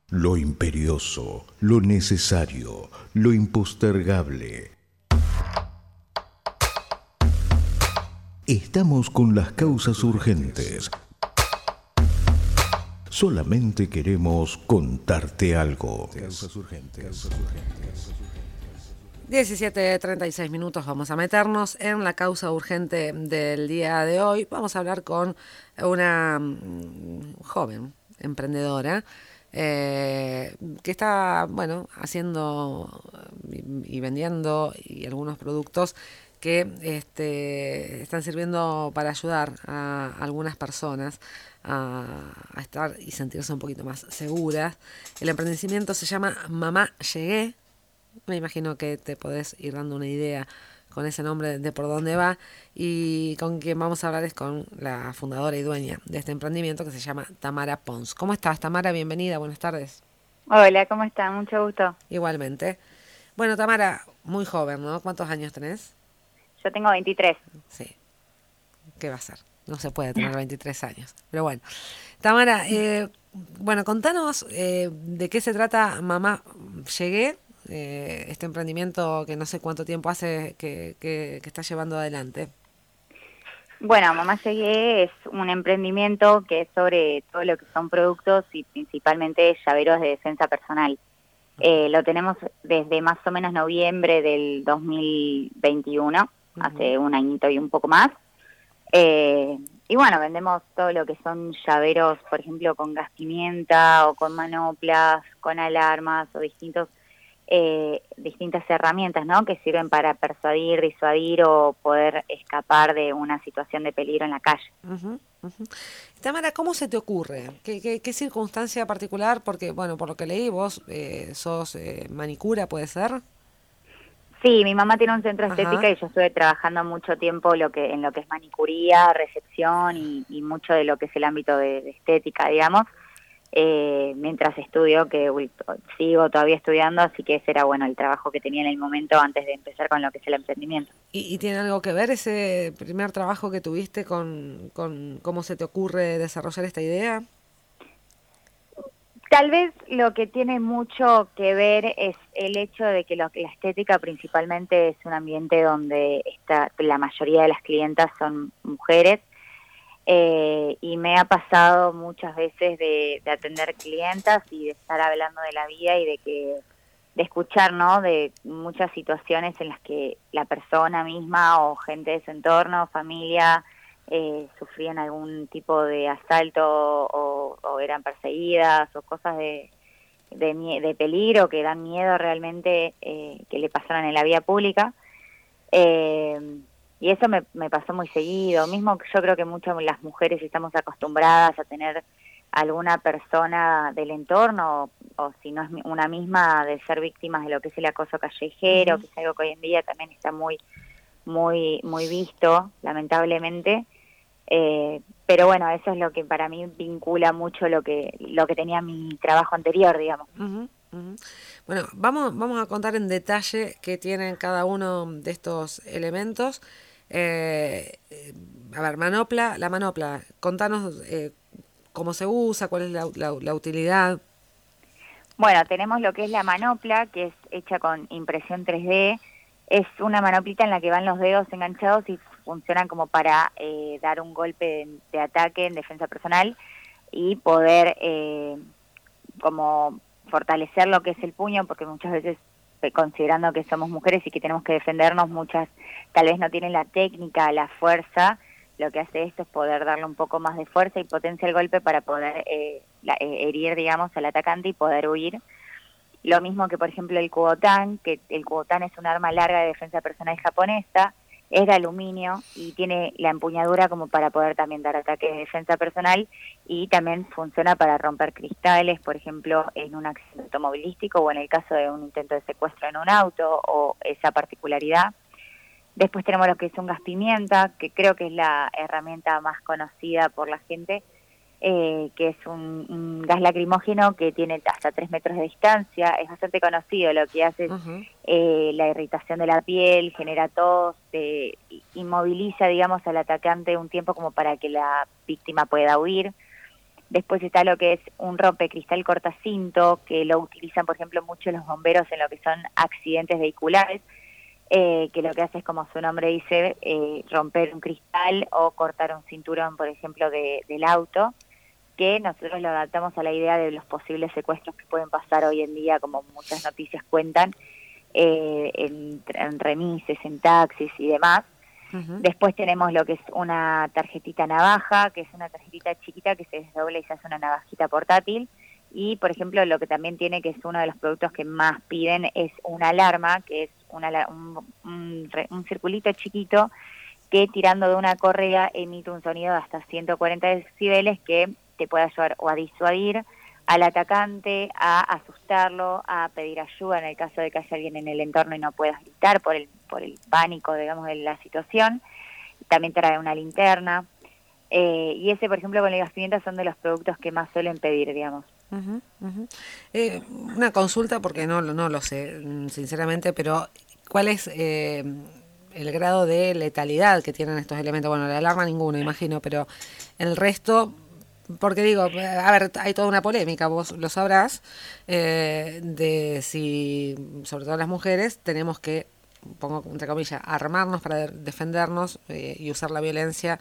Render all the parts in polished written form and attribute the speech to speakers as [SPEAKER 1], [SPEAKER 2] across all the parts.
[SPEAKER 1] Lo imperioso, lo necesario, lo impostergable. Estamos con las causas urgentes. Solamente queremos contarte algo. Causas urgentes.
[SPEAKER 2] 17:36, vamos a meternos en la causa urgente del día de hoy. Vamos a hablar con una joven emprendedora que está, haciendo y vendiendo y algunos productos que están sirviendo para ayudar a algunas personas a estar y sentirse un poquito más seguras. El emprendimiento se llama Mamá Llegué. Me imagino que te podés ir dando una idea con ese nombre de por dónde va, y con quien vamos a hablar es con la fundadora y dueña de este emprendimiento, que se llama Tamara Pons. ¿Cómo estás, Tamara? Bienvenida, buenas tardes.
[SPEAKER 3] Hola, ¿cómo están? Mucho gusto.
[SPEAKER 2] Igualmente. Bueno, Tamara, muy joven, ¿no? ¿Cuántos años tenés?
[SPEAKER 3] Yo tengo 23.
[SPEAKER 2] Sí. ¿Qué va a ser? No se puede tener 23 años. Pero bueno. Tamara, contanos de qué se trata Mamá Llegué, este emprendimiento que no sé cuánto tiempo hace que está llevando adelante.
[SPEAKER 3] Bueno, Mamá Llegué es un emprendimiento que es sobre todo lo que son productos y principalmente llaveros de defensa personal. Lo tenemos desde más o menos noviembre del 2021, hace un añito y un poco más. Y bueno, vendemos todo lo que son llaveros, por ejemplo, con gas pimienta o con manoplas, con alarmas o distintas herramientas, ¿no? Que sirven para persuadir, disuadir o poder escapar de una situación de peligro en la calle.
[SPEAKER 2] Tamara, ¿cómo se te ocurre? ¿Qué circunstancia particular? Porque, bueno, por lo que leí, vos sos manicura, ¿puede ser?
[SPEAKER 3] Sí, mi mamá tiene un centro estética y yo estuve trabajando mucho tiempo en lo que es manicuría, recepción y mucho de lo que es el ámbito de estética, digamos. Mientras estudio, que sigo todavía estudiando, así que ese era el trabajo que tenía en el momento antes de empezar con lo que es el emprendimiento.
[SPEAKER 2] ¿Y tiene algo que ver ese primer trabajo que tuviste con cómo se te ocurre desarrollar esta idea?
[SPEAKER 3] Tal vez lo que tiene mucho que ver es el hecho de que la estética principalmente es un ambiente donde la mayoría de las clientas son mujeres. Y me ha pasado muchas veces de atender clientas y de estar hablando de la vida y de escuchar, ¿no? De muchas situaciones en las que la persona misma o gente de su entorno, familia, sufrían algún tipo de asalto o eran perseguidas o cosas de peligro que dan miedo realmente que le pasaran en la vía pública. Y eso me pasó muy seguido. Mismo yo creo que muchas las mujeres estamos acostumbradas a tener alguna persona del entorno, o si no es una misma, de ser víctimas de lo que es el acoso callejero, que es algo que hoy en día también está muy, muy, muy visto, lamentablemente. Pero bueno, eso es lo que para mí vincula mucho lo que tenía mi trabajo anterior, digamos.
[SPEAKER 2] Bueno, vamos a contar en detalle qué tienen cada uno de estos elementos. A ver, la manopla, contanos cómo se usa, cuál es la utilidad.
[SPEAKER 3] Bueno, tenemos lo que es la manopla, que es hecha con impresión 3D. Es una manoplita en la que van los dedos enganchados y funcionan como para dar un golpe de ataque en defensa personal y poder como fortalecer lo que es el puño, porque muchas veces, considerando que somos mujeres y que tenemos que defendernos, muchas tal vez no tienen la técnica, la fuerza. Lo que hace esto es poder darle un poco más de fuerza y potencia al golpe para poder herir, digamos, al atacante y poder huir. Lo mismo que, por ejemplo, el Kubotan, que el Kubotan es un arma larga de defensa personal japonesa, es de aluminio y tiene la empuñadura como para poder también dar ataque de defensa personal, y también funciona para romper cristales, por ejemplo, en un accidente automovilístico o en el caso de un intento de secuestro en un auto, o esa particularidad. Después tenemos lo que es un gas pimienta, que creo que es la herramienta más conocida por la gente, que es un gas lacrimógeno que tiene hasta 3 metros de distancia. Es bastante conocido. Lo que hace es la irritación de la piel, genera tos, inmoviliza, digamos, al atacante un tiempo como para que la víctima pueda huir. Después está lo que es un rompecristal cortacinto, que lo utilizan, por ejemplo, mucho los bomberos en lo que son accidentes vehiculares, que lo que hace es, como su nombre dice, romper un cristal o cortar un cinturón, por ejemplo, del auto, que nosotros lo adaptamos a la idea de los posibles secuestros que pueden pasar hoy en día, como muchas noticias cuentan, en remises, en taxis y demás.
[SPEAKER 2] Uh-huh.
[SPEAKER 3] Después tenemos lo que es una tarjetita navaja, que es una tarjetita chiquita que se desdobla y se hace una navajita portátil. Y, por ejemplo, lo que también tiene, que es uno de los productos que más piden, es una alarma, que es un circulito chiquito que, tirando de una correa, emite un sonido de hasta 140 decibeles que te puede ayudar o a disuadir al atacante, a asustarlo, a pedir ayuda en el caso de que haya alguien en el entorno y no puedas gritar por el pánico, digamos, de la situación. También trae una linterna. Y ese, por ejemplo, con la gas pimienta son de los productos que más suelen pedir, digamos.
[SPEAKER 2] Uh-huh, uh-huh. Una consulta, porque no lo sé, sinceramente, pero ¿cuál es el grado de letalidad que tienen estos elementos? Bueno, la alarma ninguno, imagino, pero el resto... Porque digo, a ver, hay toda una polémica, vos lo sabrás, de si, sobre todo las mujeres, tenemos que, pongo entre comillas, armarnos para defendernos y usar la violencia.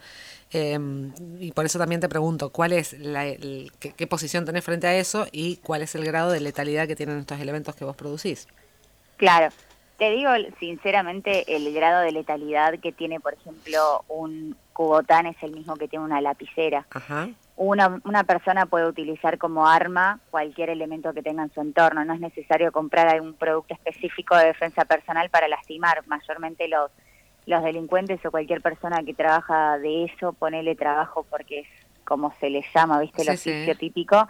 [SPEAKER 2] Y por eso también te pregunto, ¿cuál es qué posición tenés frente a eso y cuál es el grado de letalidad que tienen estos elementos que vos producís?
[SPEAKER 3] Claro. Te digo sinceramente, el grado de letalidad que tiene, por ejemplo, un cubotán es el mismo que tiene una lapicera.
[SPEAKER 2] Ajá.
[SPEAKER 3] Una persona puede utilizar como arma cualquier elemento que tenga en su entorno. No es necesario comprar algún producto específico de defensa personal para lastimar. Mayormente los delincuentes o cualquier persona que trabaja de eso, ponele trabajo porque es como se le llama, ¿viste? El oficio típico.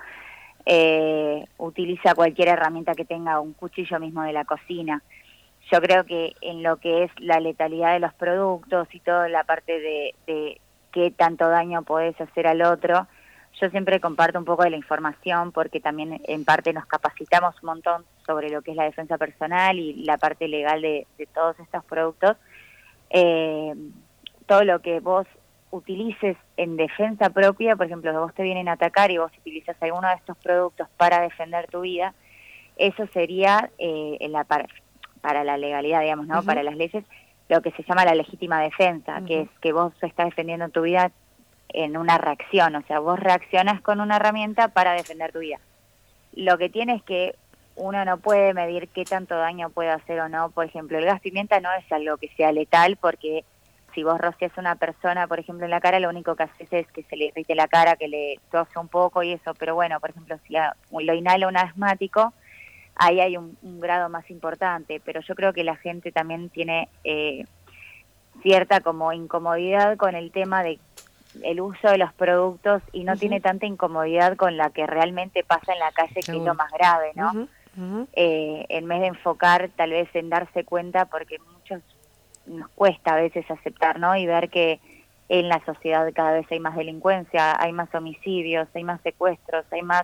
[SPEAKER 3] Utiliza cualquier herramienta que tenga, un cuchillo mismo de la cocina. Yo creo que en lo que es la letalidad de los productos y toda la parte de qué tanto daño podés hacer al otro, yo siempre comparto un poco de la información porque también en parte nos capacitamos un montón sobre lo que es la defensa personal y la parte legal de todos estos productos. Todo lo que vos utilices en defensa propia, por ejemplo, si vos te vienen a atacar y vos utilizas alguno de estos productos para defender tu vida, eso sería para la legalidad, digamos, ¿no? Uh-huh. Para las leyes, lo que se llama la legítima defensa, uh-huh. Que es que vos estás defendiendo tu vida en una reacción, o sea, vos reaccionas con una herramienta para defender tu vida. Lo que tiene es que uno no puede medir qué tanto daño puede hacer o no. Por ejemplo, el gas pimienta no es algo que sea letal, porque si vos rocias a una persona, por ejemplo, en la cara, lo único que haces es que se le irrite la cara, que le tose un poco y eso, pero bueno, por ejemplo, si lo inhala un asmático, ahí hay un grado más importante, pero yo creo que la gente también tiene cierta como incomodidad con el tema de el uso de los productos y no uh-huh. tiene tanta incomodidad con la que realmente pasa en la calle, que es lo más grave, ¿no? Uh-huh. Uh-huh. En vez de enfocar tal vez en darse cuenta, porque muchos nos cuesta a veces aceptar, ¿no? Y ver que en la sociedad cada vez hay más delincuencia, hay más homicidios, hay más secuestros, hay más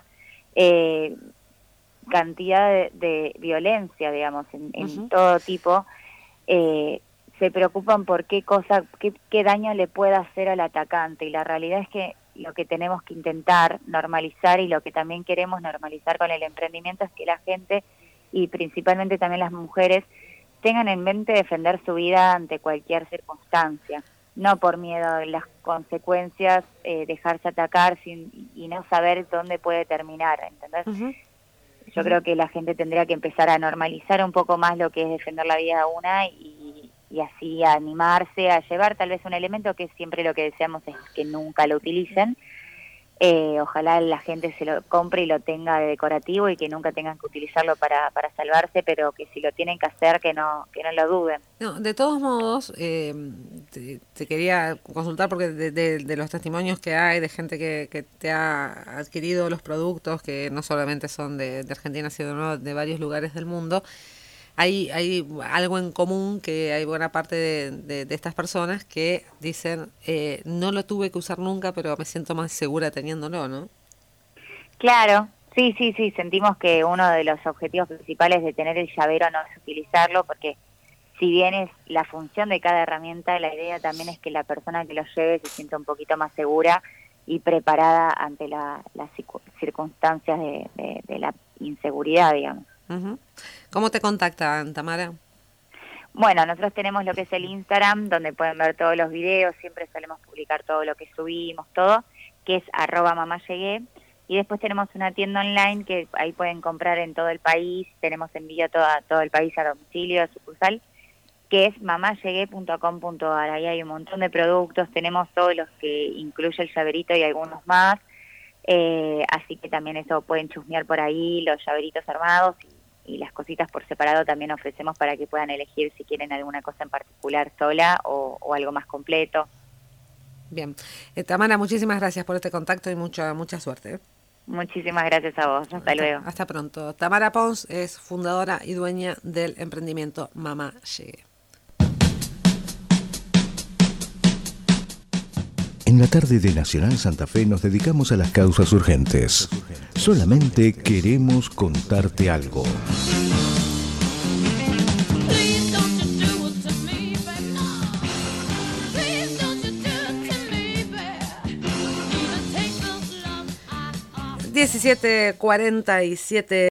[SPEAKER 3] cantidad de violencia, digamos, en uh-huh. todo tipo. Se preocupan por qué daño le puede hacer al atacante, y la realidad es que lo que tenemos que intentar normalizar, y lo que también queremos normalizar con el emprendimiento, es que la gente, y principalmente también las mujeres, tengan en mente defender su vida ante cualquier circunstancia, no por miedo a las consecuencias, dejarse atacar y no saber dónde puede terminar, ¿entendés? Uh-huh. Yo creo que la gente tendría que empezar a normalizar un poco más lo que es defender la vida de una y así animarse a llevar tal vez un elemento que siempre lo que deseamos es que nunca lo utilicen. Ojalá la gente se lo compre y lo tenga de decorativo y que nunca tengan que utilizarlo para salvarse, pero que si lo tienen que hacer, que no lo duden.
[SPEAKER 2] No, de todos modos, te quería consultar porque de los testimonios que hay de gente que te ha adquirido los productos, que no solamente son de Argentina, sino de varios lugares del mundo, hay algo en común, que hay buena parte de estas personas que dicen, no lo tuve que usar nunca, pero me siento más segura teniéndolo, ¿no?
[SPEAKER 3] Claro, sí, sentimos que uno de los objetivos principales de tener el llavero no es utilizarlo, porque si bien es la función de cada herramienta, la idea también es que la persona que lo lleve se sienta un poquito más segura y preparada ante las circunstancias de la inseguridad, digamos.
[SPEAKER 2] Uh-huh. ¿Cómo te contactan, Tamara?
[SPEAKER 3] Bueno, nosotros tenemos lo que es el Instagram, donde pueden ver todos los videos, siempre solemos publicar todo lo que subimos, todo, que es @mamayegué, y después tenemos una tienda online que ahí pueden comprar en todo el país, tenemos envío a todo el país a domicilio, a sucursal, que es mamayegué.com.ar. Ahí hay un montón de productos, tenemos todos los que incluye el llaverito y algunos más, así que también eso pueden chusmear por ahí, los llaveritos armados y las cositas por separado también ofrecemos para que puedan elegir si quieren alguna cosa en particular sola o algo más completo.
[SPEAKER 2] Bien. Tamara, muchísimas gracias por este contacto y mucha suerte.
[SPEAKER 3] Muchísimas gracias a vos. Hasta luego.
[SPEAKER 2] Hasta pronto. Tamara Pons es fundadora y dueña del emprendimiento Mamá Llegué.
[SPEAKER 1] En la tarde de Nacional Santa Fe nos dedicamos a las causas urgentes. Solamente queremos contarte algo.
[SPEAKER 2] ...17:47